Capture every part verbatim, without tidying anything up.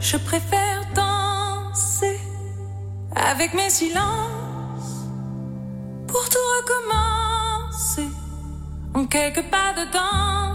Je préfère danser avec mes silences pour tout recommencer en quelques pas dedans.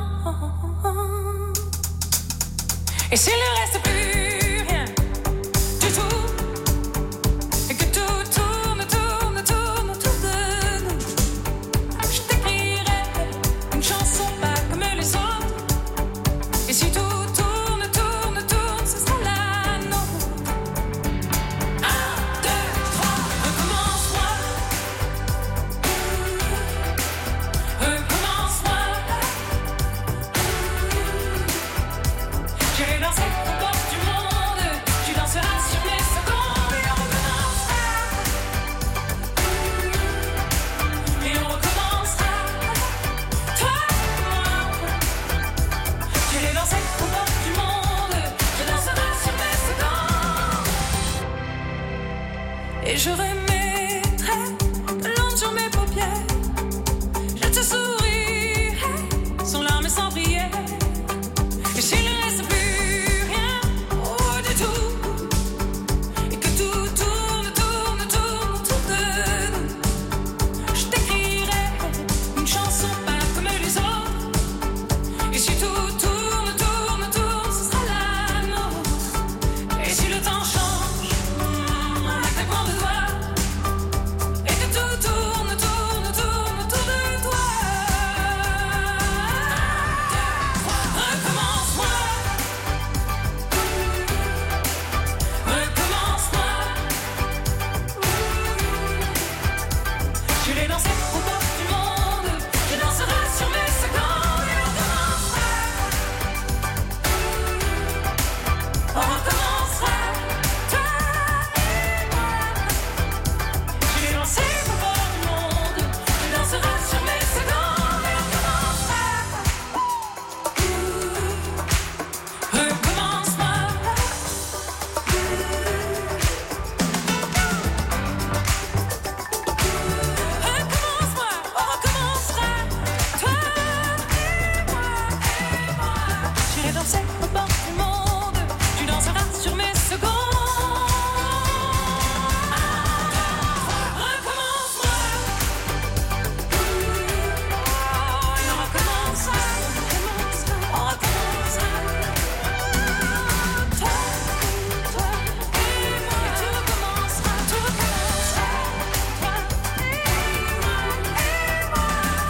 Et s'il ne reste plus rien du tout, et que tout tourne, tourne, tourne autour de nous, je t'écrirai une chanson pas comme les autres. Et si tout tourne, tourne, tourne, ce sera la nôtre. Un, deux, trois, recommence-moi. Recommence-moi. J'irai danser aux portes du monde. Tu danseras sur mes secondes. Et on recommencera. Et on recommencera. Toi et moi. J'irai danser aux portes du monde. Tu danseras sur mes secondes. Et je remettrai de l'encre sur mes paupières. Je te sourirai sans larmes et sans prière. Et s'il ne reste plus rien oh, du tout, et que tout tourne, tourne, tourne autour de nous, je t'écrirai une chanson pas comme les autres. Et si tout tourne, tourne, tourne, ce sera la nôtre. Et si le temps change, mm, un claquement de doigts, et que tout tourne, tourne, tourne autour de toi. Recommence-moi. Recommence-moi. J'irai danser aux portes du monde. Tu danseras sur mes secondes. Et on recommencera. On recommencera. Toi et moi. J'irai danser aux portes du monde. Tu danseras sur mes secondes. Et on recommencera. Recommence-moi. Recommence-moi, on recommencera. Toi et moi, et moi. J'irai danser aux portes du monde. Tu danseras sur mes secondes. Recommence-moi. Et on recommencera. On recommencera. Toi, toi et moi. Et tout recommencera. Tout recommencera. Toi et moi, et moi.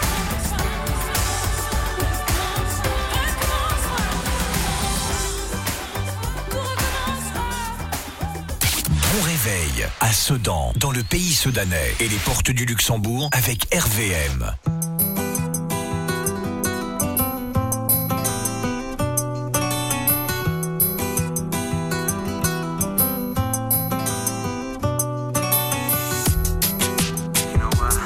Bon réveil à Sedan, dans le pays soudanais et les portes du Luxembourg avec R V M. You know what?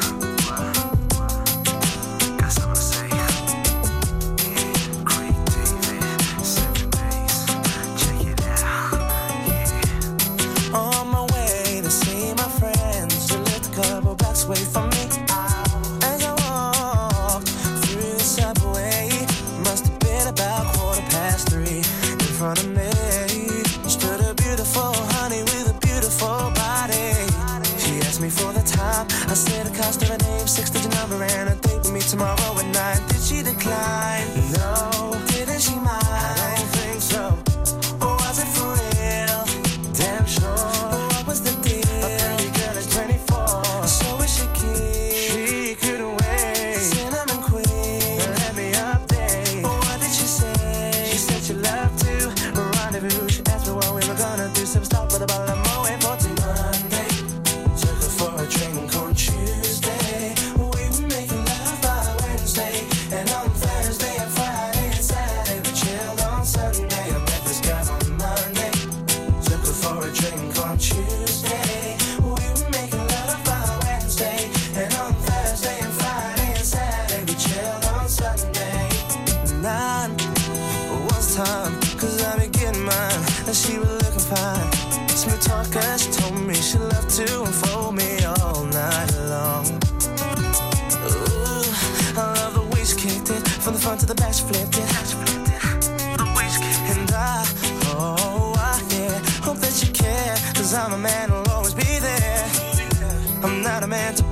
Got something to say. Yeah, Craig David, seven days. Check it out. Yeah. On my way to see my friends, who lived a couple blocks away from me. As I walked through the subway, must have been about quarter past three. In front of me stood a beautiful honey with a beautiful body. She asked me for the time. I said the cost of a name, six-digit number, and a date with me tomorrow at nine. Did she decline? No. Didn't she mind? I don't think so. Or was it for real? Damn sure. What was the deal? A pretty girl is twenty-four. So is she keen? She couldn't wait. Cinnamon queen. Let me update. What did she say? She said she loved to rendezvous. She asked me what we were gonna do. Some stop with a bottle of Moet for Monday. Took her for a drink on Tuesday. We were making love by Wednesday. And on Thursday and Friday and Saturday we chilled on Sunday. I met this guy on Monday. Took her for a drink on Tuesday. We were making love by Wednesday. And on Thursday and Friday and Saturday we chilled on Sunday. Nine was time, cause I be getting mine. And she was looking fine. Smooth talker, she told me she loved to unfold me all night long. Ooh, I love the way she kicked it. From the front to the back she flipped it. The way she kicked it. And I, oh, I, yeah,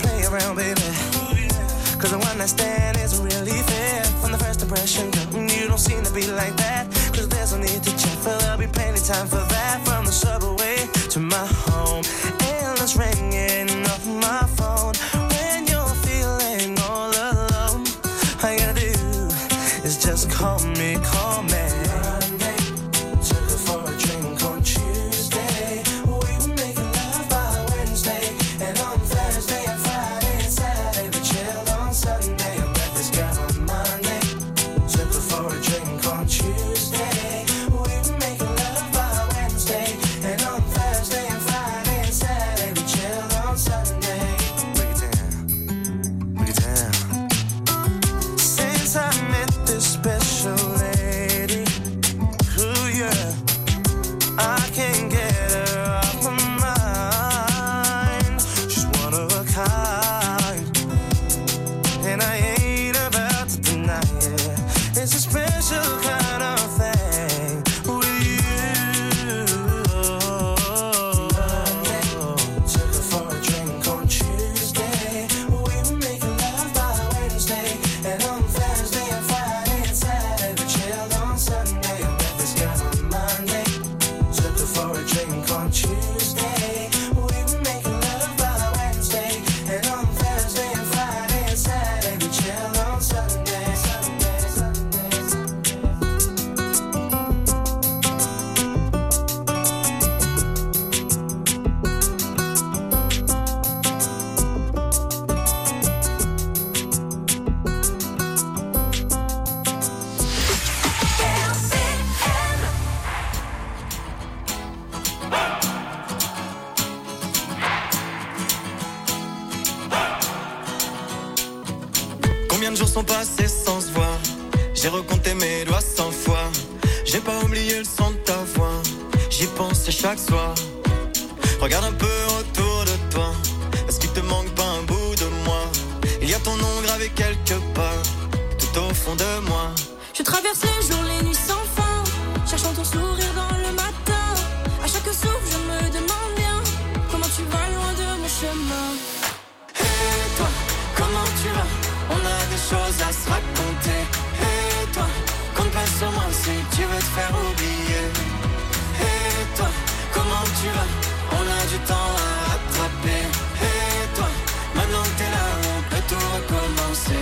play around, baby. Cause the one I stand isn't really fair. From the first impression, girl, you don't seem to be like that. Cause there's no need to check, for there'll be plenty time for that. From the subway to my home, endless ringing off my phone. When you're feeling all alone, all you gotta do is just call me, call me. Monday, took her for a drink on Tuesday. We were making love by Wednesday. And on Thursday and Friday and Saturday we chilled on Sunday. I met this girl on Monday, took her for a drink on Tuesday. We were making love by Wednesday. And on Thursday and Friday and Saturday we chilled on Sunday. Break it down, break it down. Since I met this special lady, ooh yeah, I can't get her off my mind. She's one of a kind, and I ain't about to deny it. It's a special kind of thing with you. Monday, took her for a drink on Tuesday. We were making love by Wednesday. And on Thursday and Friday and Saturday we chilled on Sunday. I met this girl on Monday, took her for a drink on Tuesday. We were making love by Wednesday. And on Thursday and Friday and Saturday we chilled on Sunday. Sunday, Sunday, Sunday. Combien de jours sont passés sans se voir? J'ai recompté mes doigts cent fois. J'ai pas oublié le son de ta voix. J'y pense chaque soir. Regarde un peu autour de toi. Est-ce qu'il te manque pas un bout de moi? Il y a ton nom gravé quelque part, tout au fond de moi. Je traverse les jours, les nuits sans fin, cherchant ton sourire dans le matin. À chaque souffle, je me demande bien comment tu vas loin de mon chemin. Et toi, comment tu vas? On a des choses à se raconter. Et toi, compte pas sur moi si tu veux te faire oublier. Et toi, comment tu vas? On a du temps à rattraper. Et toi, maintenant que t'es là, on peut tout recommencer.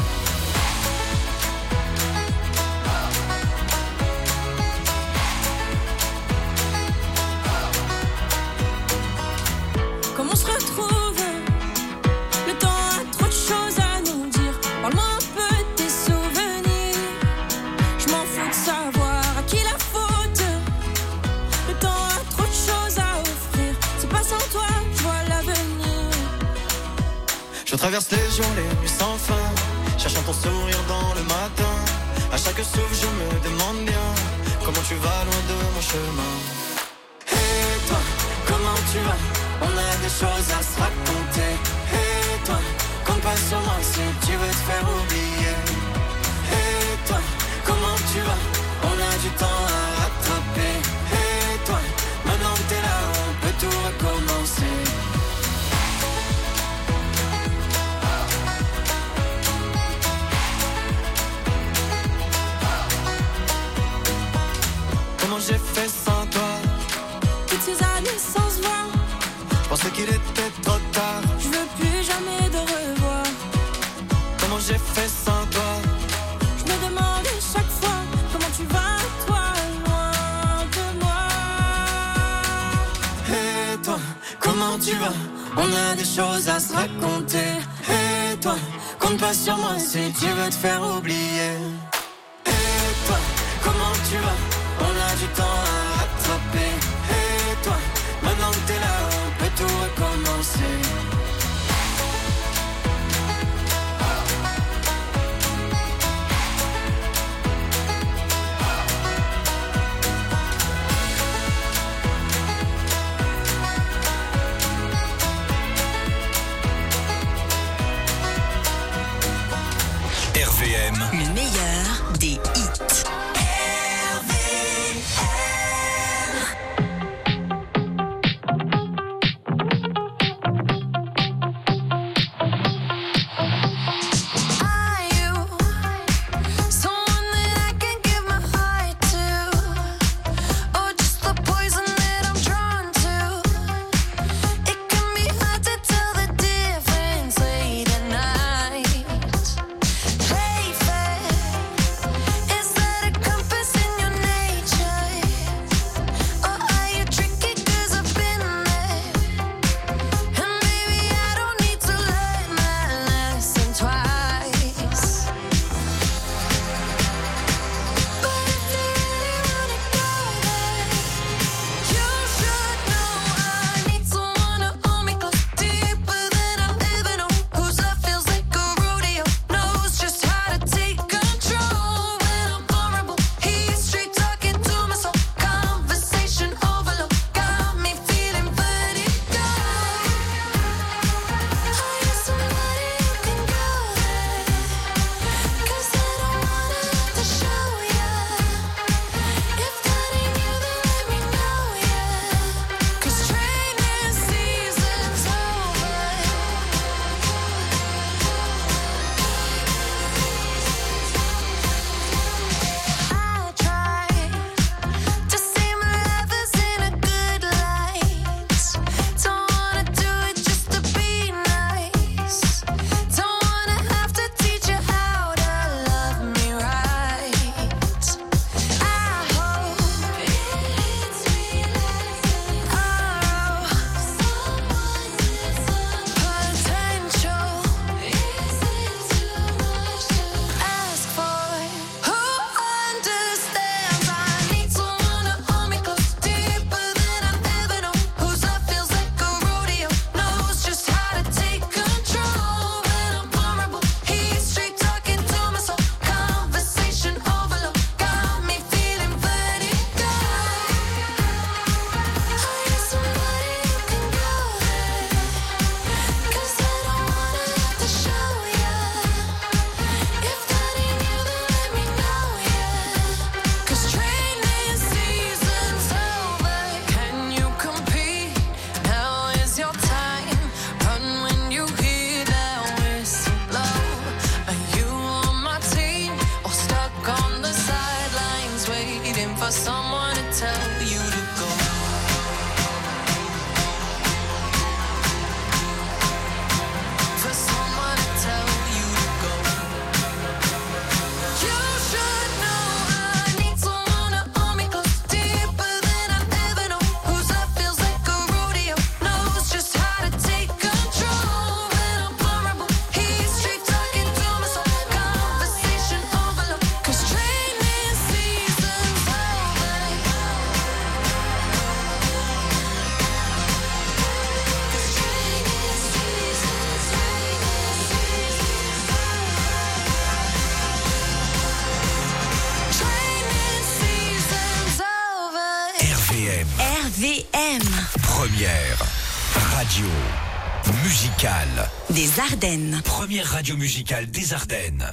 Comment on se retrouve? Le temps a trop de choses à nous dire. Parle-moi un peu de tes souvenirs. Je m'en fous de savoir à qui la faute. Le temps a trop de choses à offrir. C'est pas sans toi, je vois l'avenir. Je traverse les jours, les nuits sans fin, cherchant ton sourire dans le matin. À chaque souffle, je me demande bien comment tu vas loin de mon chemin. Et toi, comment tu vas? On a des choses à se raconter. Et toi, compte pas sur moi si tu veux te faire oublier. Et toi, comment tu vas? On a du temps à rattraper. Et toi, maintenant que t'es là, on peut tout recommencer. Comment j'ai fait sans toi? Toutes ces années sans se voir, Je pensais qu'il était trop tard. je veux plus jamais de revoir. Comment j'ai fait sans toi? Je me demande chaque fois comment tu vas, toi, loin de moi. Et toi, comment tu vas? On a des choses à se raconter. Et toi, compte pas sur moi si tu veux te faire oublier. Et toi, comment tu vas? On a du temps à rattraper. Et toi, maintenant que t'es là, on peut tout recommencer. R V M, Le meilleur des hits. D M. Première radio musicale des Ardennes. Première radio musicale des Ardennes.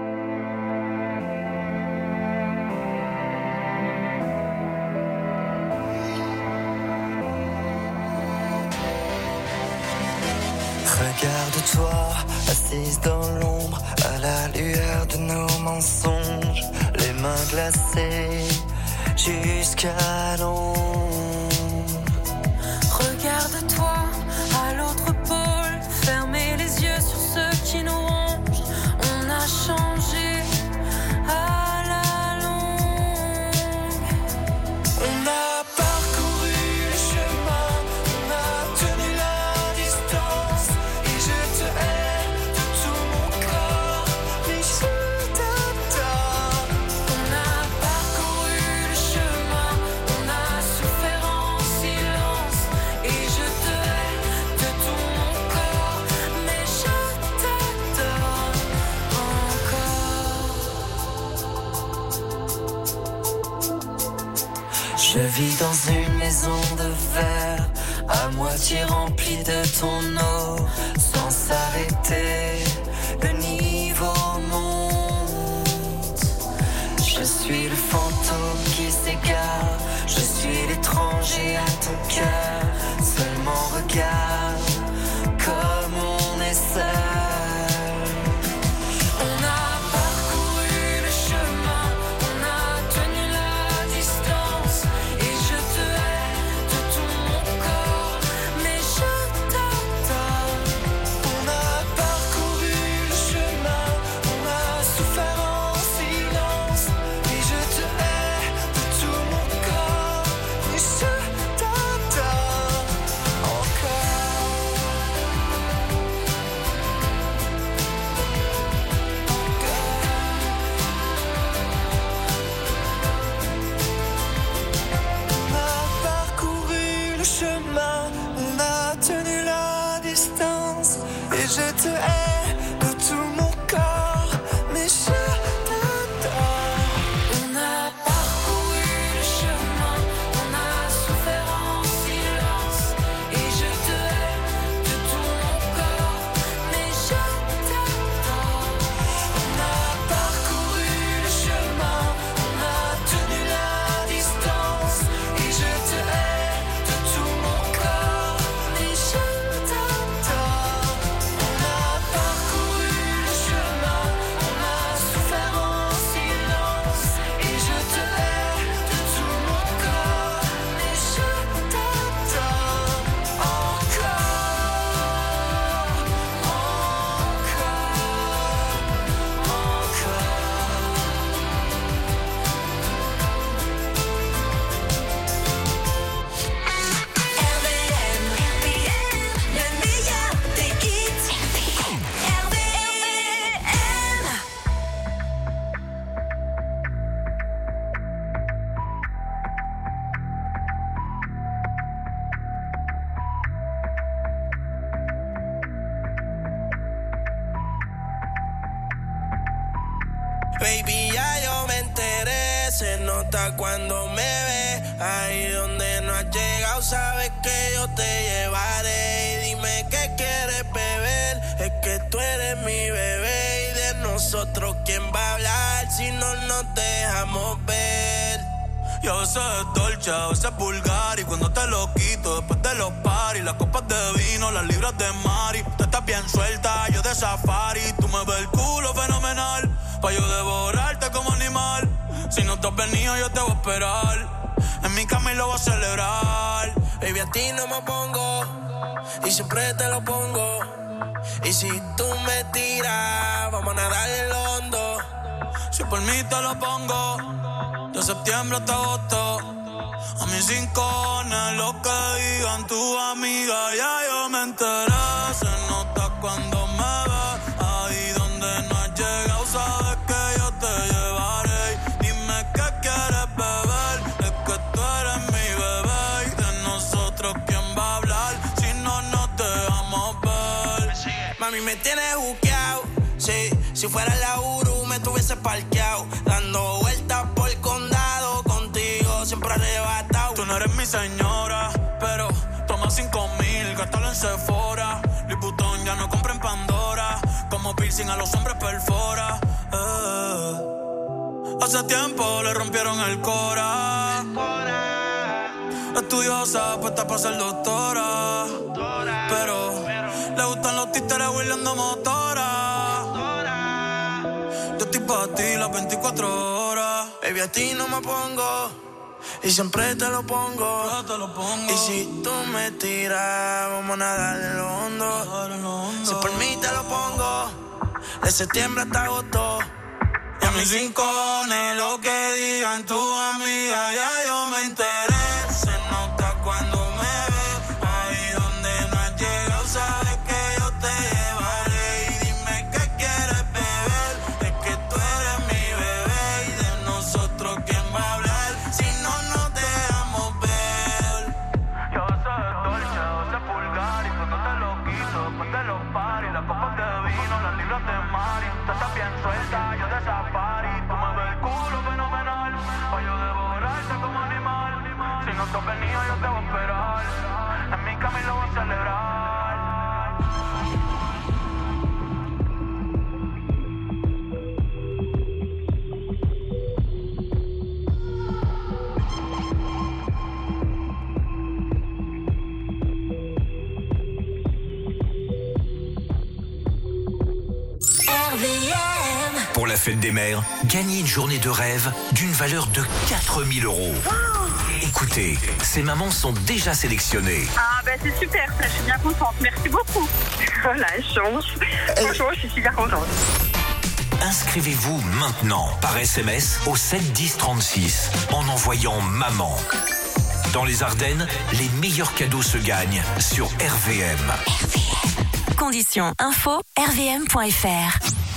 Regarde-toi, assise dans l'ombre, à la lueur de nos mensonges, les mains glacées jusqu'à l'ombre. Regarde-toi à l'autre pôle, fermez les yeux sur ceux qui nous rongent. On a changé à la longue. On a parcouru le chemin, on a tenu la distance, et je te hais de tout mon corps, mais je t'adore. On a parcouru le chemin, on a souffert en silence, et je te hais de tout mon corps, mais je t'adore encore. Je vis dans une maison de verre, à moitié remplie de ton eau, sans s'arrêter, le niveau monte. Je suis le fantôme qui s'égare, je suis l'étranger à ton cœur, seulement regarde comme on est seul. On a parcouru le chemin, on a tenu la distance, et je te hais de tout mon corps, mais je t'adore. On a parcouru le chemin, on a souffert en silence, et je te hais de tout mon corps, mais je t'adore encore. On a parcouru le chemin, on a tenu la distance, et je te hais de tout mon corps, mais je t'adore. On a parcouru le chemin, on a souffert en silence, et je te hais de tout mon corps, mais je t'adore. On a parcouru le chemin, on a tenu la distance, et je te hais de tout mon corps, mais je t'adore. On a parcouru le chemin, on a souffert en silence, et je te hais de tout mon corps, mais je t'adore encore, R V M, le meilleur des hits. R V M. Baby, ya yo me enteré, se nota cuando me ve. Ahí donde no has llegado, sabes que yo te llevaré. Y dime qué quieres beber, es que tú eres mi bebé. Y de nosotros, ¿quién va a hablar si no nos dejamos ver? Y a veces es dolce, a veces es vulgar. Y cuando te lo quito, después de los paris, las copas de vino, las libras de Mari. Tú estás bien suelta, yo de safari. Tú me ves el culo fenomenal, pa' yo devorarte como animal. Si no te has venido, yo te voy a esperar. En mi cama y lo voy a celebrar. Baby, a ti no me pongo, y siempre te lo pongo. Y si tú me tiras, vamos a nadar en el hondo. Si por mí te lo pongo, de septiembre hasta agosto. A mis rincones, lo que digan tu amiga, ya yo me enteré. Se nota cuando me ves, ahí donde no has llegado, sabes que yo te llevaré. Dime qué quieres beber, es que tú eres mi bebé. Y de nosotros, ¿quién va a hablar si no nos dejamos ver? Mami, me tienes juqueado, sí. Si fuera la Uru, me tuviese parqueado, dando vueltas por el condado, contigo siempre arrebatado. Tú no eres mi señora, pero toma cinco mil, gástalo en Sephora. Louis Vuitton ya no compra en Pandora. Como piercing a los hombres perfora. Eh. Hace tiempo le rompieron el cora. Estudiosa, puesta para ser doctora. Pero le gustan los títeres huirleando motora. Yo estoy pa' ti las veinticuatro horas. Baby, a ti no me pongo y siempre te lo pongo. Yo te lo pongo. Y si tú me tiras, vamos a nadar en lo hondo. Si por mí te lo pongo, de septiembre hasta agosto. Y a mis rincones, lo que digan tu amiga, ya yo me enteré. Se nota cuando me ves, ahí donde no has llegado, sabes que yo te llevaré. Y dime qué quieres beber, es que tú eres mi bebé. Y de nosotros, ¿quién va a hablar? Si no nos dejamos ver. Yo soy dolce, doce pulgar, y cuando te lo quito, después de los paris, las copas de vino, las libras de Mari. Tú estás bien suelta, yo de safari. Tú me ves el culo fenomenal, pa' yo devorarte como animal. Si no te has venido, yo te voy a esperar. En mi camino voy a celebrar. R V M. Pour la fête des mères, gagnez une journée de rêve d'une valeur de quatre mille euros. Écoutez, ces mamans sont déjà sélectionnées. Ah bah c'est super, ça, je suis bien contente. Merci beaucoup. Oh la chance. Franchement, je suis super contente. Inscrivez-vous maintenant par S M S au sept dix trente-six en envoyant maman. Dans les Ardennes, les meilleurs cadeaux se gagnent sur R V M. Conditions info r v m point f r.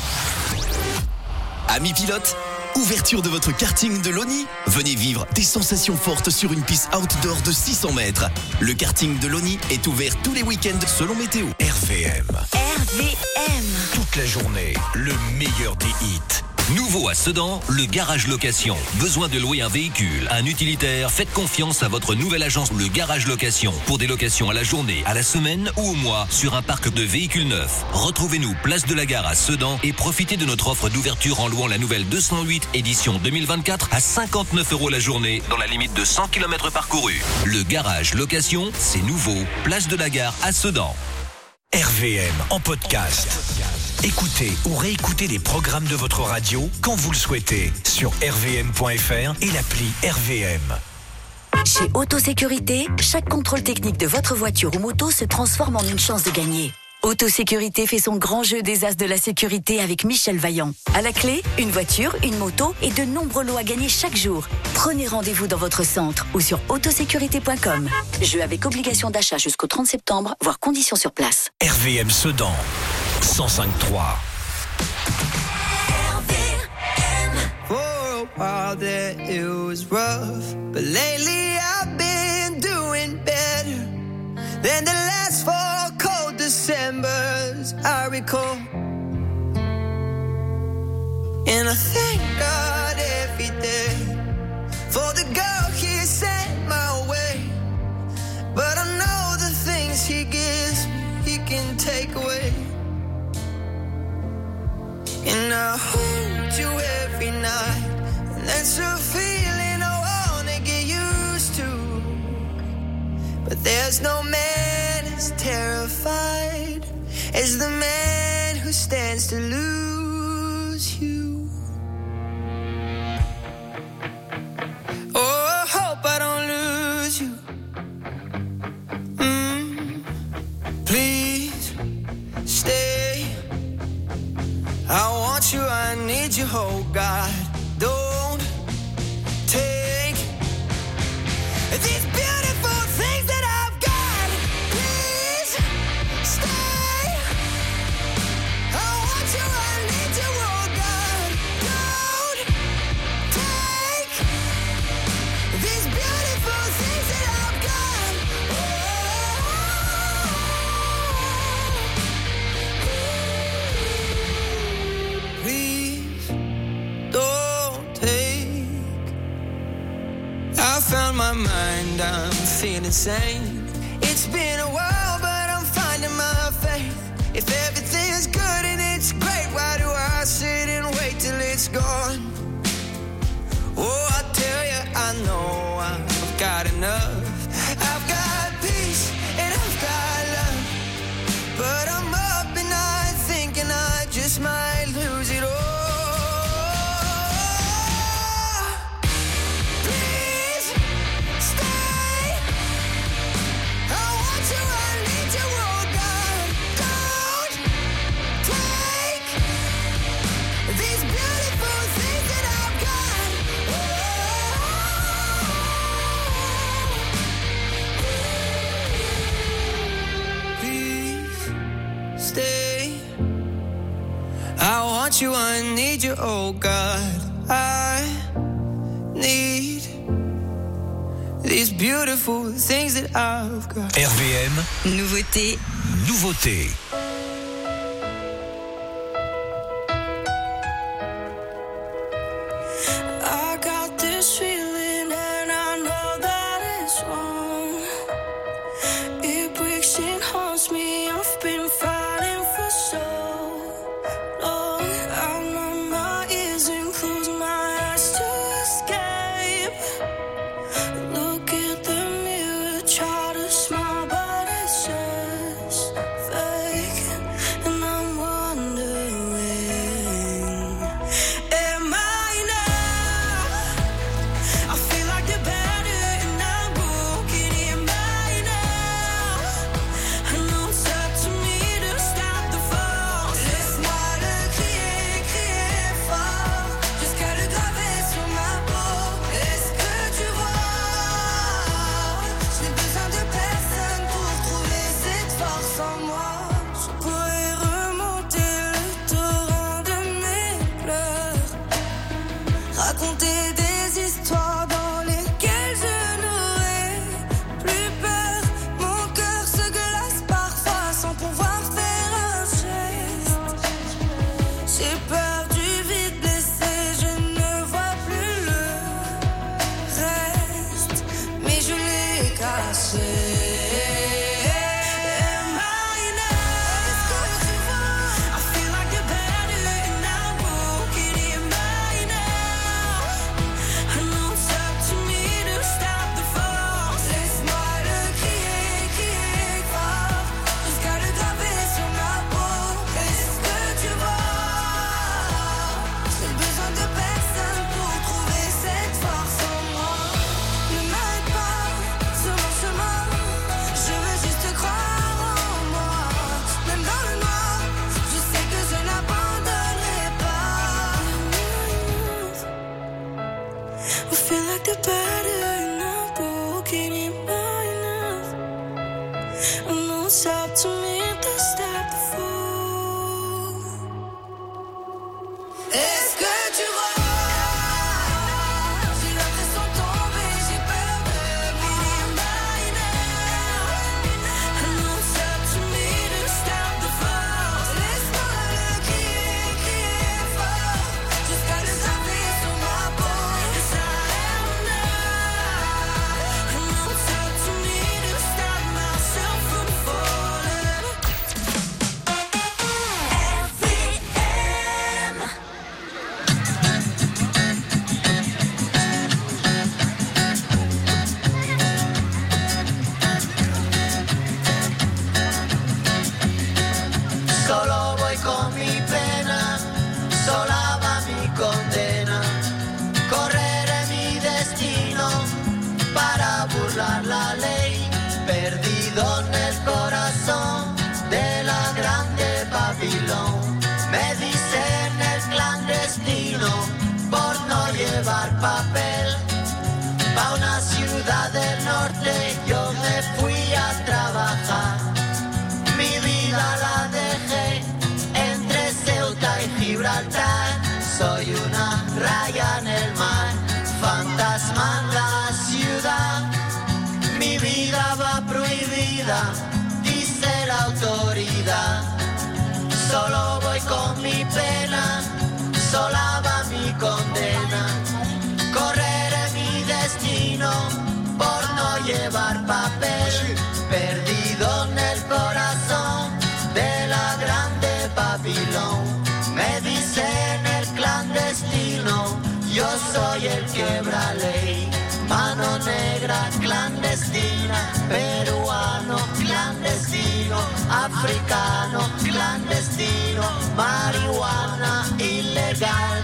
Amis pilotes, ouverture de votre karting de l'Oni. Venez vivre des sensations fortes sur une piste outdoor de six cents mètres. Le karting de l'Oni est ouvert tous les week-ends selon météo. R V M. R V M. Toute la journée, le meilleur des hits. Nouveau à Sedan, le garage location. Besoin de louer un véhicule, un utilitaire? Faites confiance à votre nouvelle agence, le garage location. Pour des locations à la journée, à la semaine ou au mois, sur un parc de véhicules neufs. Retrouvez-nous place de la Gare à Sedan et profitez de notre offre d'ouverture en louant la nouvelle deux cent huit édition deux mille vingt-quatre à cinquante-neuf euros la journée, dans la limite de cent kilomètres parcourus. Le garage location, c'est nouveau. Place de la Gare à Sedan. R V M en podcast. Écoutez ou réécoutez les programmes de votre radio quand vous le souhaitez sur r v m point f r et l'appli R V M. Chez Autosécurité, chaque contrôle technique de votre voiture ou moto se transforme en une chance de gagner. Autosécurité fait son grand jeu des as de la sécurité avec Michel Vaillant. À la clé, une voiture, une moto et de nombreux lots à gagner chaque jour. Prenez rendez-vous dans votre centre ou sur autosécurité point com. Jeu avec obligation d'achat jusqu'au trente septembre, voire conditions sur place. R V M Sedan, cent cinq trois. For a while there it was rough, but lately I've been doing better than the last four cold Decembers I recall. And I thank God every day for the girl He sent my way. But I know the things He gives me, He can take away. And I hold you every night, and that's a feeling I wanna get used to. But there's no man as terrified as the man who stands to lose you. Oh, I hope I don't lose you. Mm, please stay. I want you, I need you, oh God. Don't take these beautiful things that I've got. Please stay. I want you, I need you, oh God. Don't take these beautiful things that I've got. Oh, please don't. feel insane. It's been a while, but I'm finding my faith. If everything's good and it's great, why do I sit and wait till it's gone? Oh, I tell you, I know I've got enough. I've got peace and I've got love, but I'm up at night thinking I just might lose it all. Please stay. I want you, I need you, oh God. Don't take these beautiful things that I've got. Please stay. I want you, I need you, oh God. I need these beautiful things that I've got. R V M, Nouveauté. nouveauté. I got this feeling and I know that it's wrong. It breaks and haunts me. I've been fighting for so long. I numb my ears and close my eyes to escape. Look at the mirror, try to smile, but it's just fake. And I'm wondering, am I enough? I feel like the better and I'm broken. Am I enough? I know it's up to me to stop the fall. Laisse-moi le crier, crier fort, jusqu'à le graver sur ma peau. Est-ce que tu vois? J'ai besoin de personne pour trouver cette force en moi. Je pourrais remonter le torrent de mes pleurs, raconter des histoires dans lesquelles je n'aurais plus peur. Mon cœur se glace parfois sans pouvoir faire un geste. J'ai peur du vide laissé, je ne vois plus le reste, mais je l'ai caché. Am I enough? I feel like the better and I'm broken. Am I enough? I know it's up to me to stop the fall. Laisse-moi le crier, crier fort, jusqu'à le graver sur ma peau. Est-ce que tu vois? J'ai besoin de personne pour trouver cette force en moi. Ne m'arrête pas sur mon chemin, je veux juste croire en moi. Même dans le noir, je sais que je n'abandonnerai pas. We feel like the better and I'm broken. Am I enough? I know it's up to me to stop the fall. Est-ce que tu vois? J'ai l'impression de tomber, j'ai peur de lui. Am I enough? I know it's up to me to stop the fall. Laisse-moi le crier, crier fort, jusqu'à le graver sur ma peau. Yes, I am enough. I know it's up to me to stop myself from falling. R V M. Solo voy con mi pena, sola va mi condena. Correré mi destino para burlar la ley, perdido en el corazón de la grande Babilón. Me dicen el clandestino por no llevar papel. Pa' una ciudad del norte yo me fui a trabajar. Mi vida la dejé entre Ceuta y Gibraltar. Soy una raya en el mar, fantasma en la ciudad. Mi vida va prohibida, dice la autoridad. Solo voy con mi pena, sola va mi condena. Correré mi destino por no llevar paz. soy el quiebra ley. Mano negra clandestina, peruano clandestino, africano clandestino, marihuana ilegal.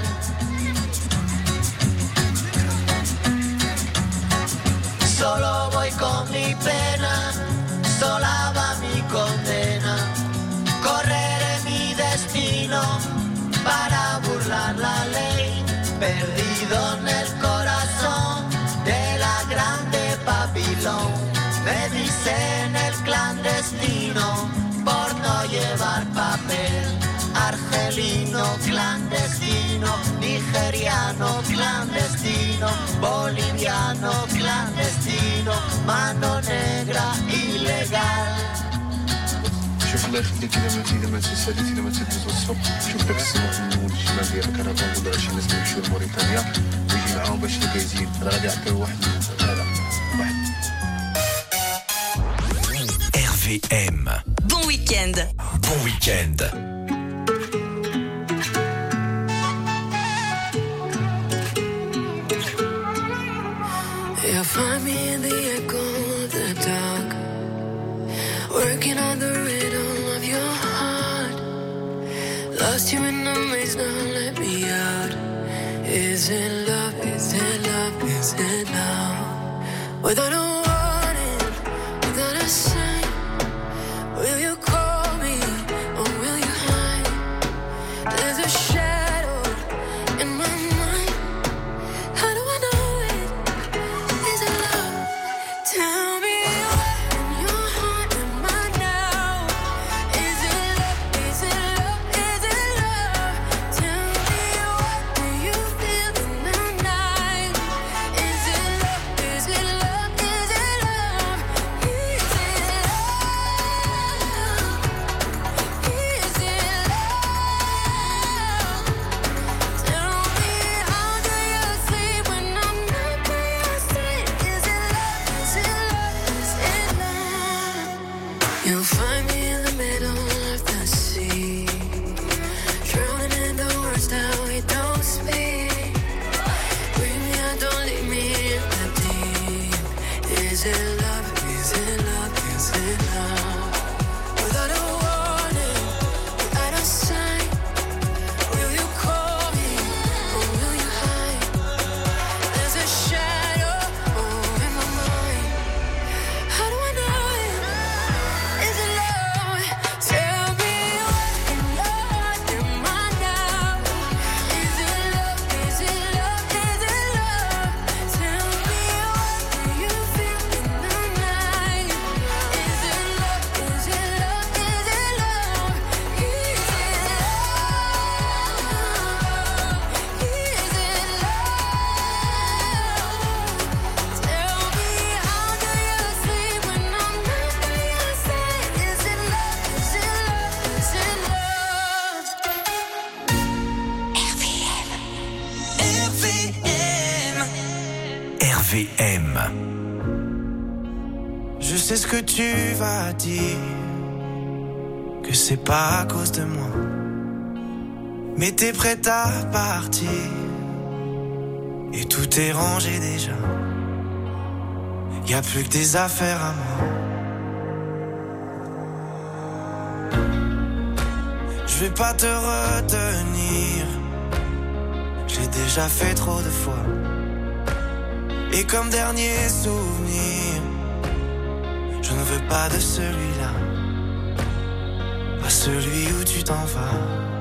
Solo voy con mi pena, sola va mi condena. Correré mi destino para burlar la ley, perdido en el corazón de la grande Babilón. Me dicen el clandestino por no llevar papel. Argelino clandestino, nigeriano clandestino, boliviano clandestino, mano negra ilegal. شوف الله يخليك اذا ما اذا ما تساليت اذا ما تدوز السوق شوف داك السمك من الشمال ديال الكرفان ولا شي ناس يمشيو لموريتانيا ويجي معاهم باش الكايزين راه غادي يعطيو واحد هذا واحد R V M. Bon week-end. Bon week-end. You'll find me in the echo of the dark, working on the rhythm of your heart. Lost you in the maze, now let me out. Is it love, is it love, is it love? Without a warning, without a sign, will you call me or will you hide? There's a shadow in my mind. How do I know it? Is it love? Tell me what in your heart am I now? Is it love? Is it love? Is it love? Tell me what do you feel in the night? Is it love? Is it love? Is it love? Is it love? Is it love? Tell me how do you sleep when I'm not by your side? Is it love? Is it love? Is it love? You'll find me in the middle of the sea, drowning in the words that we don't speak. Bring me out, don't leave me in the deep. Is it love? Is it love? Is it love? Without a warning, without a sign, will you call me or will you hide? There's a shadow oh, in my mind. How do I know it? Is it love? Tell me what in your heart am I now? Is it love? Is it love? Is it love? Tell me what do you feel in the night? Is it love? Is it love? Is it love? Is it love? Is it love? Tell me how do you sleep when I'm not by your side? Is it love? Is it love? Is it love? R V M. Je sais ce que tu vas dire, que c'est pas à cause de moi, mais t'es prête à partir et tout est rangé déjà. Y a plus que des affaires à moi. Je vais pas te retenir, j'ai déjà fait trop de fois. Et comme dernier souvenir, je ne veux pas de celui-là, pas celui où tu t'en vas.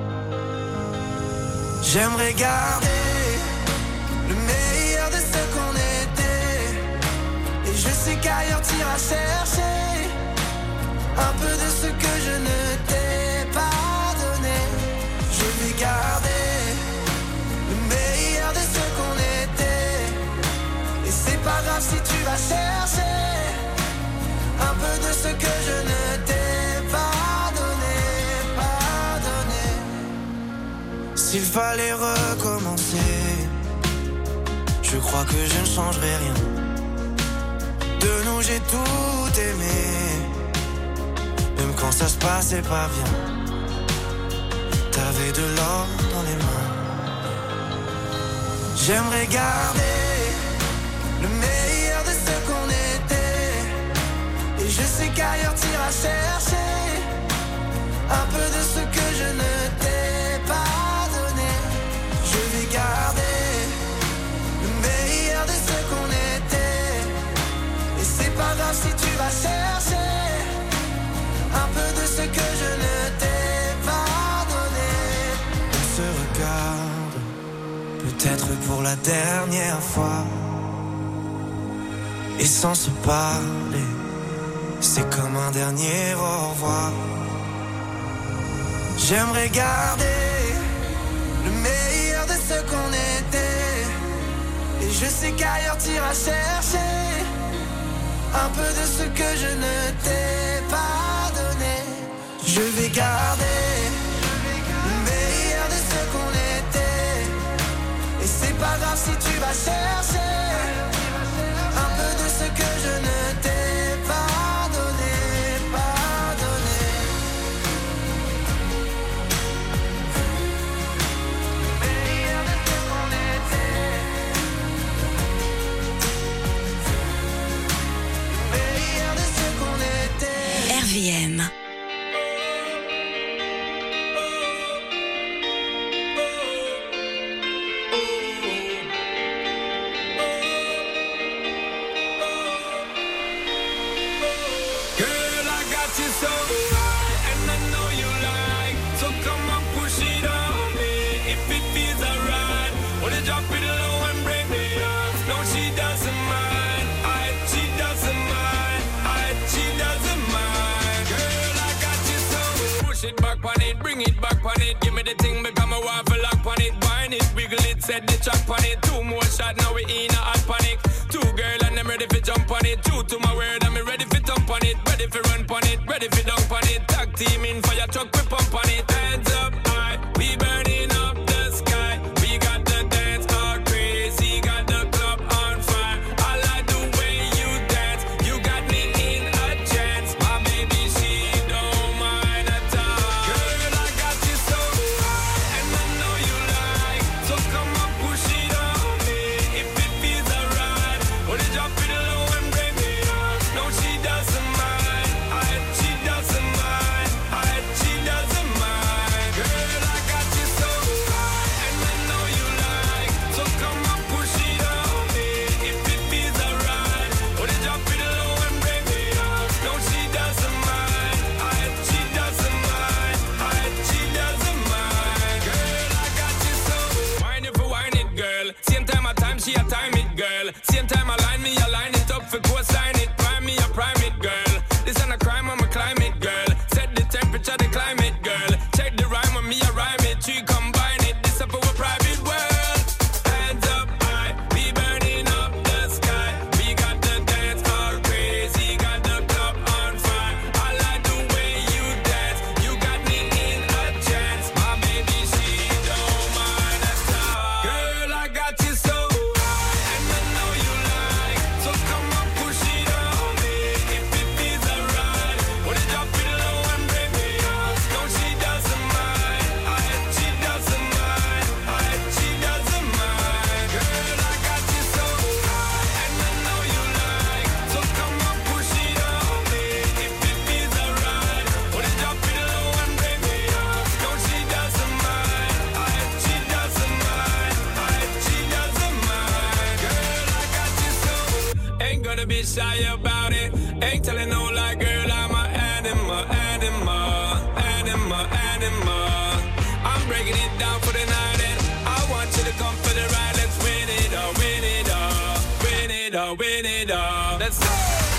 J'aimerais garder le meilleur de ce qu'on était, et je sais qu'ailleurs t'iras chercher un peu de ce que je ne t'ai pas donné. Je vais garder le meilleur de ce qu'on était, et c'est pas grave si tu vas chercher un peu de ce que je ne t'ai pas donné, pas donné. S'il fallait recommencer, je crois que je ne changerai rien. De nous j'ai tout aimé, même quand ça se passait pas bien. T'avais de l'or dans les mains. J'aimerais garder le meilleur de ce qu'on était. Et je sais qu'ailleurs t'iras chercher un peu de ce que je ne t'ai pas donné. Je vais garder le meilleur de ce qu'on était. Et c'est pas grave si tu vas chercher un peu de ce que je ne t'ai pas donné. On se regarde, peut-être pour la dernière fois. Et sans se parler, c'est comme un dernier au revoir. J'aimerais garder le meilleur de ce qu'on était. Et je sais qu'ailleurs t'iras chercher un peu de ce que je ne t'ai pas donné. Je vais garder le meilleur de ce qu'on était. Et c'est pas grave si tu vas chercher un peu de ce que je ne t'ai pas donné, pas donné. Le meilleur de ce qu'on était. Le meilleur de ce qu'on était. R V M. Bring it back on it, give me the thing, become a waffle lock on it. Wine it, wiggle it, set the track on it. Two more shots, now we in a hot panic. Two girl and I'm ready for jump on it. Two to my word, I'm ready for thump on it. Ready for run on it, ready for dunk on it. Tag team in fire truck, we pump on it. Hands up high, we burning up the sky. We got the dance all crazy, got the club on fire. I like the way you dance, you got me in a trance. My baby, she don't mind at all. Girl, I got you so high, and I know you like. So come on, push it on me, if it feels alright. Wanna drop it low and bring me up. No, she doesn't mind. I, she doesn't mind. I, she doesn't mind. Girl, I got you so high, and I know you like. So come on, push it on me, if it feels alright. Wanna drop it low and bring me up. No, she doesn't mind. I, she doesn't mind. I, she doesn't mind. Girl, I got you so. Wine it for wine it, girl. Same time a time, she a time it, girl. Same time I line me, I line it up for co-sign it. Prime me, I prime it, girl. This ain't a crime, I'm a climate, girl. Set the temperature, the climate, girl. Check the rhyme when me, I rhyme it. Three combine it, this up for a private world. Hands up high, we burning up the sky. We got the dance all crazy, got the club on fire. I like the way you dance, you got me in a trance. My baby, she don't mind at all. Girl, I got you so high, and I know you like. So come on, push it on me, if it feels alright. Wanna drop it low and bring me up. No, she doesn't mind. I, she doesn't mind. I, she doesn't mind. Girl, I got you so high, and I know you like. So come on, push it on me, if it feels alright. Wanna drop it low and bring me up. No, she doesn't mind. I, she doesn't mind. I, she doesn't mind. Girl, I got you so. Ain't gonna be shy about it. Ain't telling no lie, girl, I'm a animal, animal, animal, animal. I'm breaking it down for the night, and I want you to come for the ride. Let's win it all, win it all, win it all, win it all. Let's go.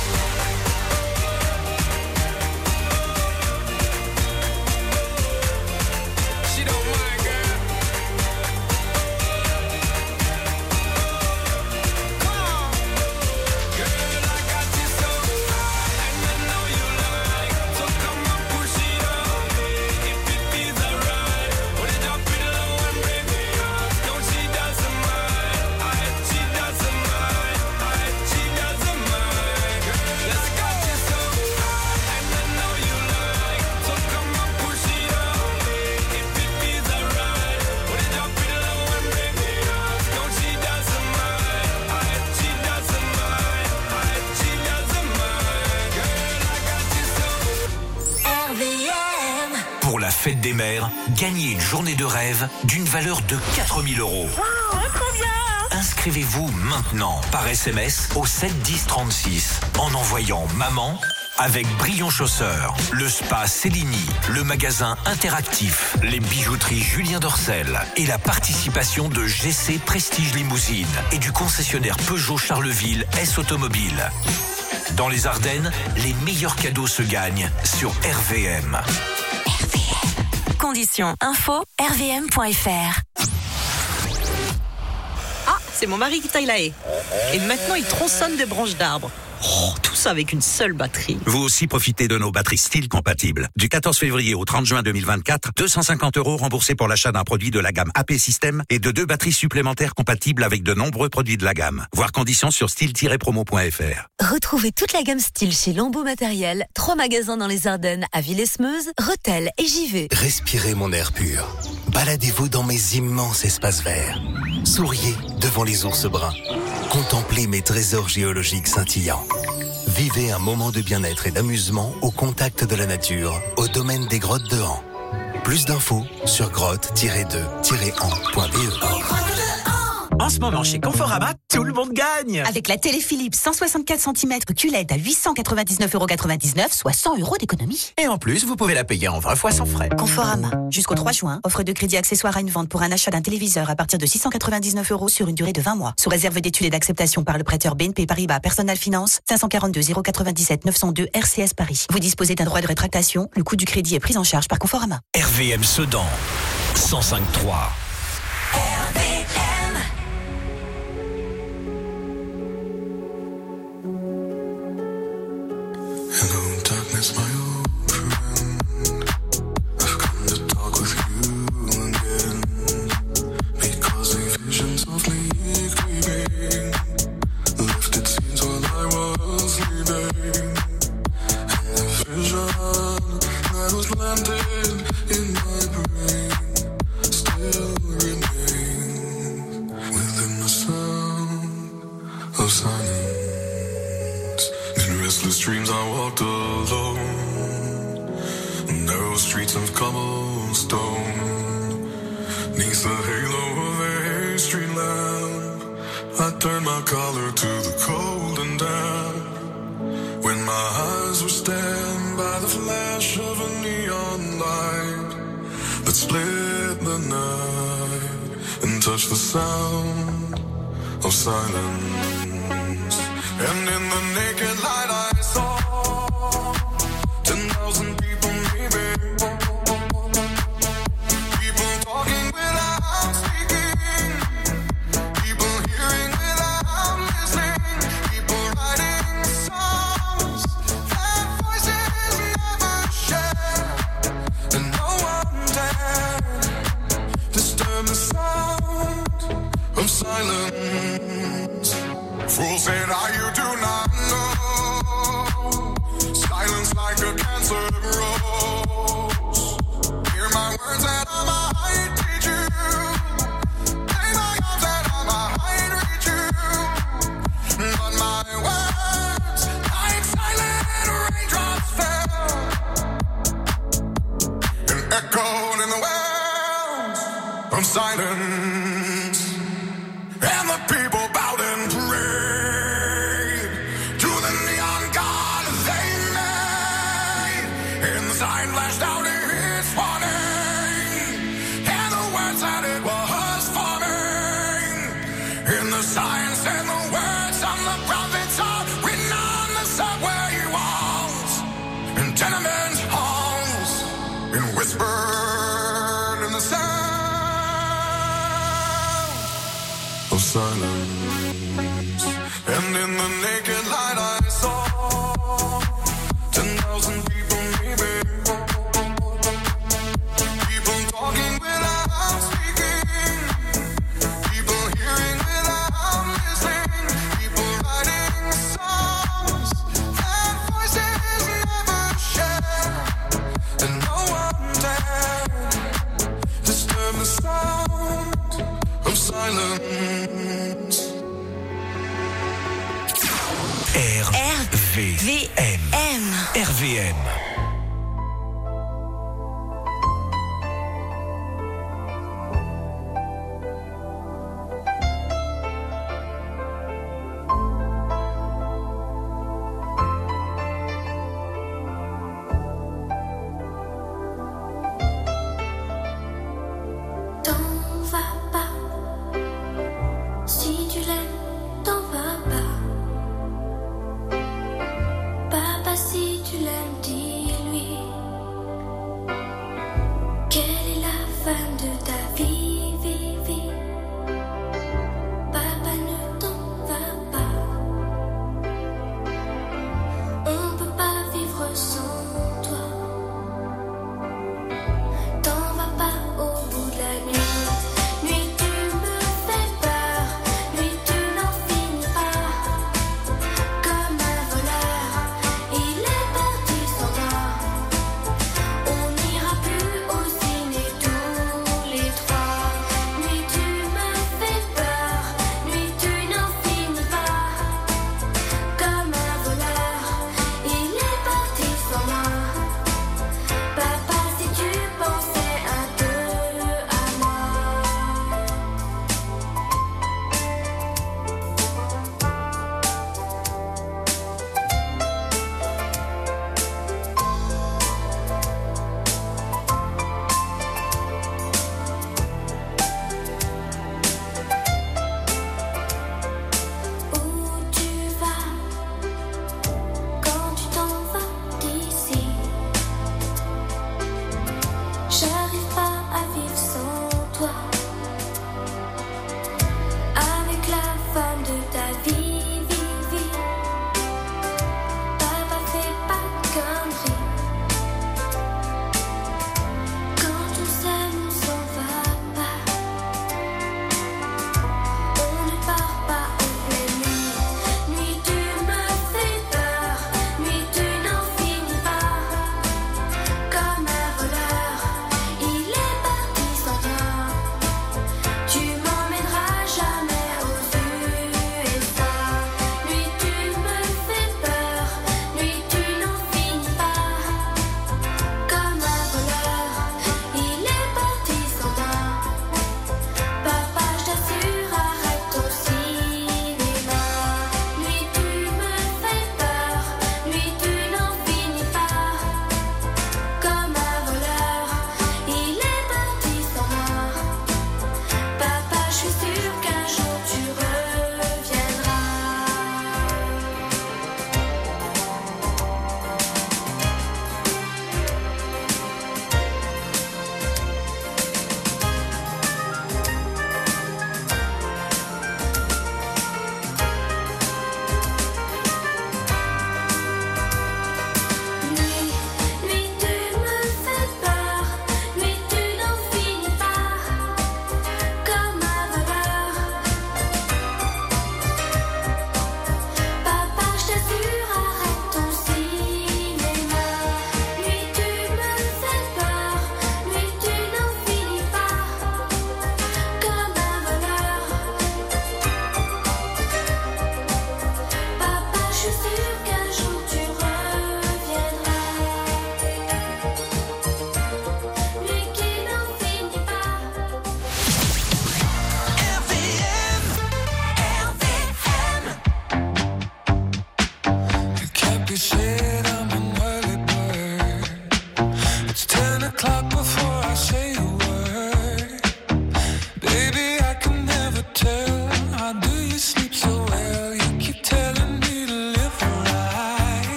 She don't mind, girl. Come on. Girl, I got you so high, and I know you like. So come on, push it on me, if it feels alright. Wanna drop it low and bring me up. No, she doesn't mind. I, she doesn't mind. I, she doesn't mind. fête des mères, gagnez une journée de rêve d'une valeur de quatre mille euros. Oh, trop bien! Inscrivez-vous maintenant par S M S au sept dix trente-six en envoyant maman avec Brillant Chausseur, le spa Céligny, le magasin interactif, les bijouteries Julien Dorcel et la participation de G C Prestige Limousine et du concessionnaire Peugeot Charleville S Automobile. Dans les Ardennes, les meilleurs cadeaux se gagnent sur R V M. R V M. Conditions info r v m point f r. Ah, c'est mon mari qui taille la haie. Et maintenant, il tronçonne des branches d'arbres. Oh, tout ça avec une seule batterie. Vous aussi profitez de nos batteries style compatibles. Du quatorze février au trente juin deux mille vingt-quatre, deux cent cinquante euros remboursés pour l'achat d'un produit de la gamme A P System et de deux batteries supplémentaires compatibles avec de nombreux produits de la gamme. Voir conditions sur style tiret promo point f r. Retrouvez toute la gamme style chez Lambeau Matériel. Trois magasins dans les Ardennes à Villesmeuse, Rethel et Givet. Respirez mon air pur. Baladez-vous dans mes immenses espaces verts. Souriez devant les ours bruns. Contemplez mes trésors géologiques scintillants. Vivez un moment de bien-être et d'amusement au contact de la nature, au domaine des grottes de Han. Plus d'infos sur grotte tiret deux tiret han point b e. En ce moment, chez Conforama, tout le monde gagne. Avec la télé Philips cent soixante-quatre centimètres Q L E D à huit cent quatre-vingt-dix-neuf euros quatre-vingt-dix-neuf, soit cent euros d'économie. Et en plus, vous pouvez la payer en vingt fois sans frais. Conforama. Jusqu'au trois juin, offre de crédit accessoire à une vente pour un achat d'un téléviseur à partir de six cent quatre-vingt-dix-neuf euros sur une durée de vingt mois. Sous réserve d'études et d'acceptation par le prêteur B N P Paribas Personal Finance, cinq cent quarante-deux zéro quatre-vingt-dix-sept neuf cent deux R C S Paris. Vous disposez d'un droit de rétractation. Le coût du crédit est pris en charge par Conforama. R V M Sedan, cent cinq trois. Hello, darkness, my old friend. I've come to talk with you again. Because a vision softly creeping lifted scenes while I was sleeping. And the vision that was planted in my brain still remains within the sound of silence. In restless dreams I walked alone, narrow streets of cobblestone, neath the halo of a street lamp. I turned my collar to the cold and damp, when my eyes were stabbed by the flash of a neon light that split the night and touched the sound of silence. And in the naked light I saw ten thousand people maybe, people talking without speaking, people hearing without listening, people writing songs that voices never share, and no one dared disturb the sound of silence. Fool said I, you do not know. Silence like a cancer grows. Hear my words that I might teach you. Lay my arms that I might reach you. But my words, like silent raindrops fell and echoed in the wells of silence. And the people bowed and prayed to the neon god they made. And the sign flashed out its warning, and the words that it was forming. In the signs and the words on the prophets are written on the subway walls, in tenement halls, and whispered in the sound of silence. And in the naked light I saw ten thousand people maybe, people talking without speaking, people hearing without listening, people writing songs that voices never share, and no one dared disturb the sound of silence. R V M. R V M.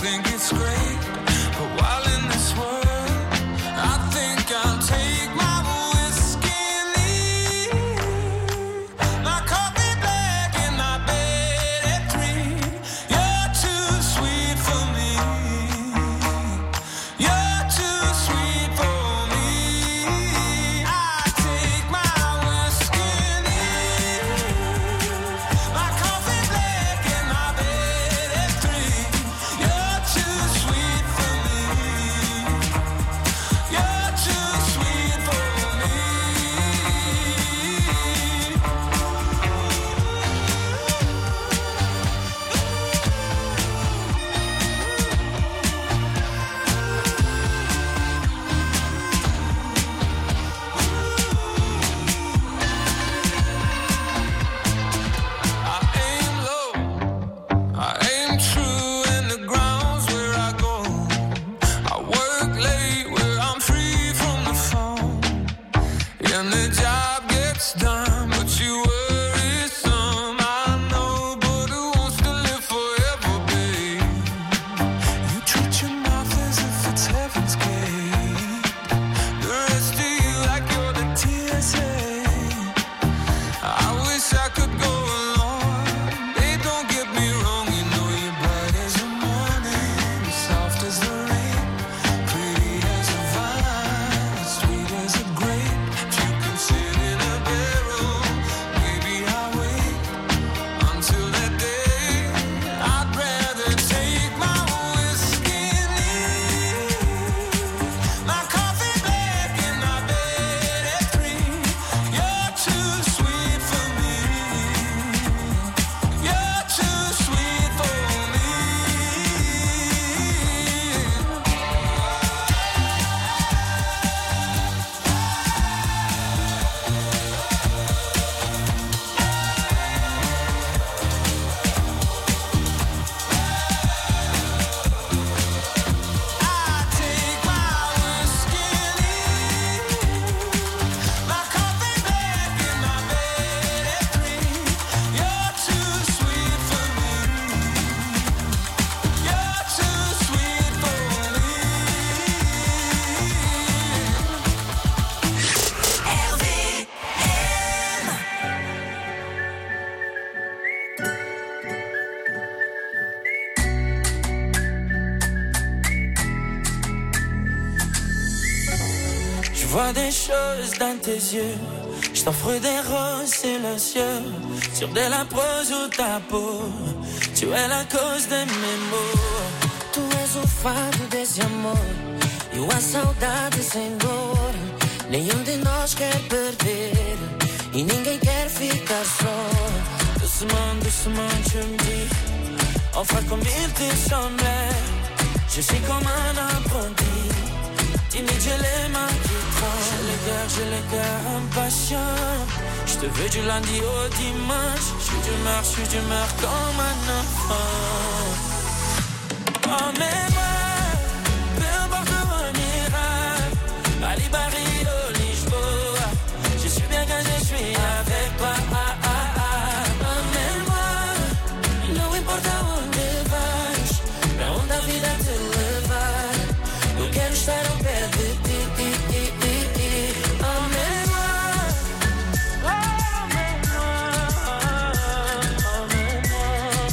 think it's great, but while in this world, I think I'll take my whiskey and leave. My coffee black and my bed at three. You're too sweet for me. You're too sweet for me. I take my whiskey and leave. My coffee black and my bed at three. You're too sweet for me. You're too sweet for me. I aim low, I aim true in the grounds where I go. I work late where I'm free from the phone. And the job gets done, but you worry some. I know, but who wants to live forever, babe? You treat your mouth as if it's heaven's gate. The rest of you like you're the T S A. I wish I could go along. Babe, don't get me wrong. You know you're bright as the morning, soft as the rain, pretty as a vine, sweet as a grape. If you can sit in a barrel, maybe I'll wait until that day. I'd rather take my whiskey and leave. My coffee black and my bed at three. You're too sweet for me. You're too sweet for me. I take my whiskey and leave. My coffee black and my bed at three. You're too sweet for me. You're too sweet for me. R V M. Je vois des choses dans tes yeux. Je t'offre des roses silencieux sur de la prose ou ta peau. Tu es la cause de mes maux. Tu és o fado desse amor e a saudade sem dor. Nenhum de nós quer perder e ninguém quer ficar só. Doucement, doucement, tu me dis enfin comme il te semblait. Je suis comme un apprenti. Timide, j'ai les mains qui tremblent. J'ai le cœur, j'ai le cœur impatient. Je te veux du lundi au dimanche. Je suis d'humeur, je suis d'humeur comme un enfant. Emmène-moi, peu importe où on ira. Bali, Paris, au Lisboa. Je suis bien quand je suis avec toi. Ah, ah, ah. Emmène-moi, não importa onde vais, pra onde a vida te levar. Eu quero estar ao pé de ti. Emmène-moi, emmène-moi, emmène-moi,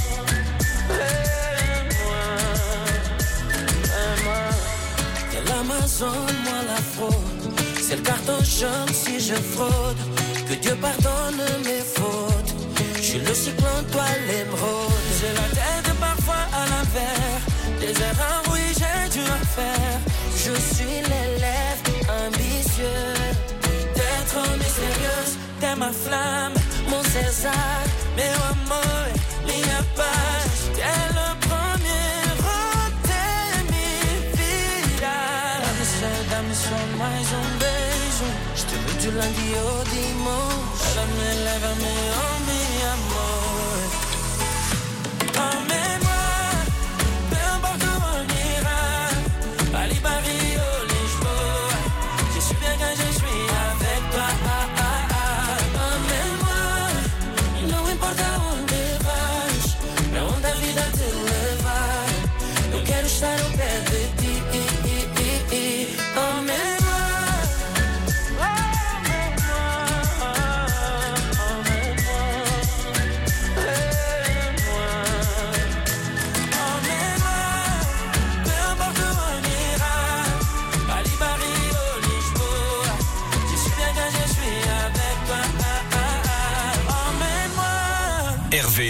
aime-moi, aime-moi. De l'Amazone, moi la fraude. C'est le carton jaune si je fraude. Que Dieu pardonne mes fautes. Je suis le cyclone, toi l'émeraude. J'ai la tête parfois à l'envers. Des erreurs, oui, j'ai dû en faire. Je suis l'élève ambitieux. T'es trop mystérieuse, t'es ma flamme, mon César, meu amor, minha paz. T'es le premier rote, mi vida. Dá-me só, dá-me só mais um beijo. Je te veux du lundi au dimanche. Lève-me, lève-me, oh mi amor. Emmène-moi, peu importe où on ira. Bali, Paris, au Lisboa. Je suis bien quand je suis avec toi. Ah, ah, ah. Emmène-moi, não importa onde vais, pra onde a vida te levar. Eu quero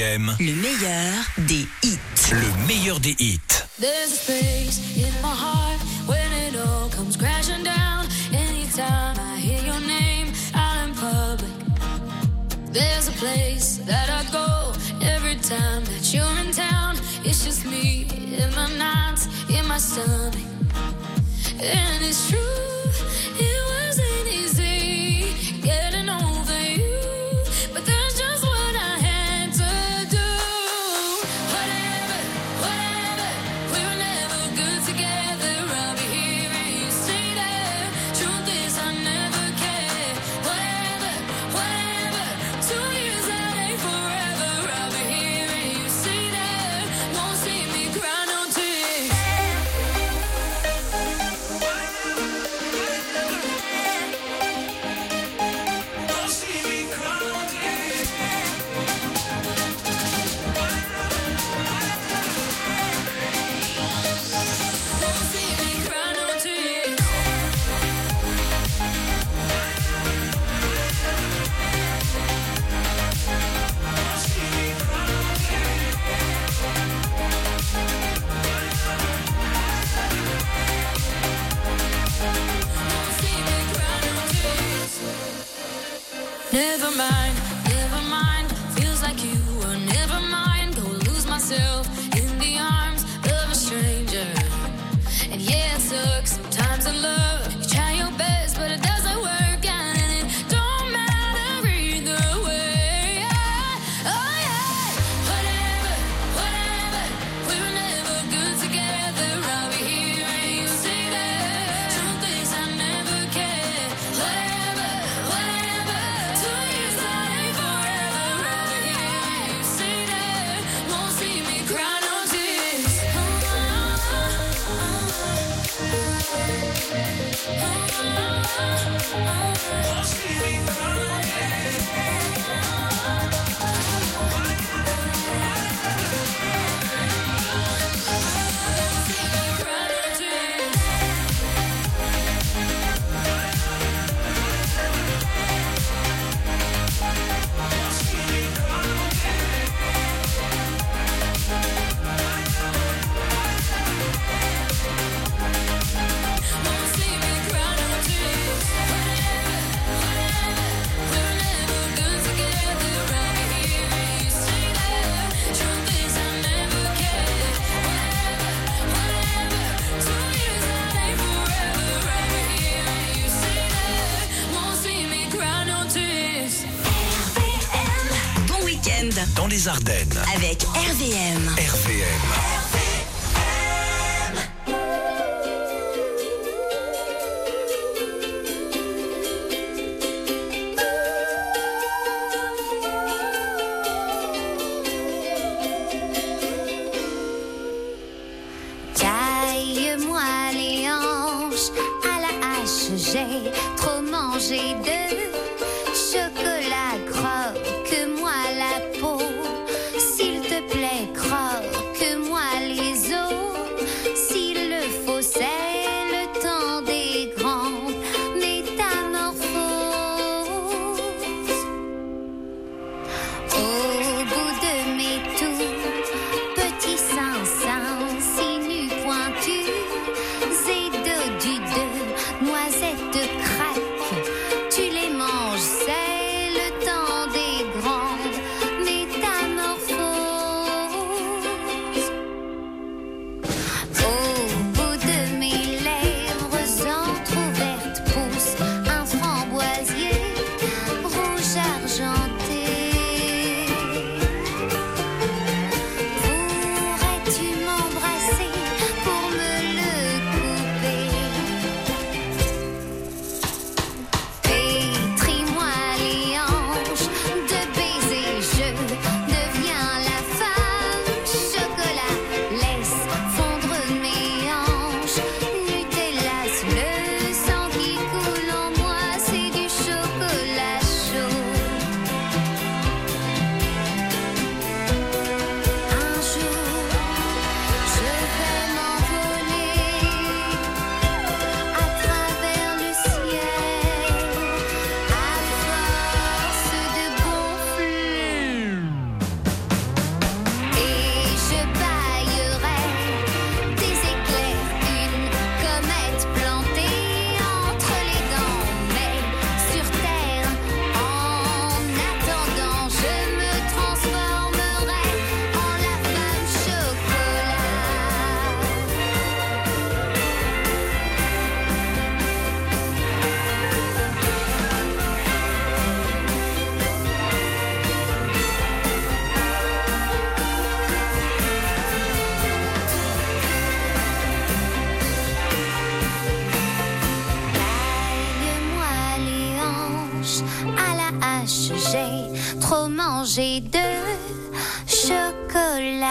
M, Le meilleur des hits. le meilleur des hits. There's a space in my heart when it all comes crashing down. Anytime I hear your name out in public. There's a place that I go every time that you're in town. It's just me in my nights, in my stomach. And it's true, it wasn't easy getting over you, but that's just what I had to do. Whatever, whatever, we were never good together. I'll be here and you stay there. Truth is I never cared. Whatever, whatever, two years that ain't forever. I'll be here and you stay there. Won't see me cry no tears. Never mind, never mind. Feels like you were never mind. Go lose myself in the arms of a stranger. And yeah, it sucks sometimes in love. You try your best, but it doesn't work out, and it don't matter either way. Yeah. Oh yeah, whatever, whatever. We were never good together. I'll be here and you stay there. Truth is I never cared. Whatever, whatever. Two years that ain't forever. I'll be here and you stay there. Won't see me cry no tears. Bon week-end Dans les Ardennes, avec R V M. R V M. Taille-moi les hanches à la hache, j'ai trop mangé de chocolat. Croque-moi la peau, s'il te plaît, croque-moi les os. S'il le faut, c'est le temps des grandes métamorphoses. Au bout de mes tout petits seins, seins, sinus pointus et dodus de noisettes craques, tu les manger de chocolat.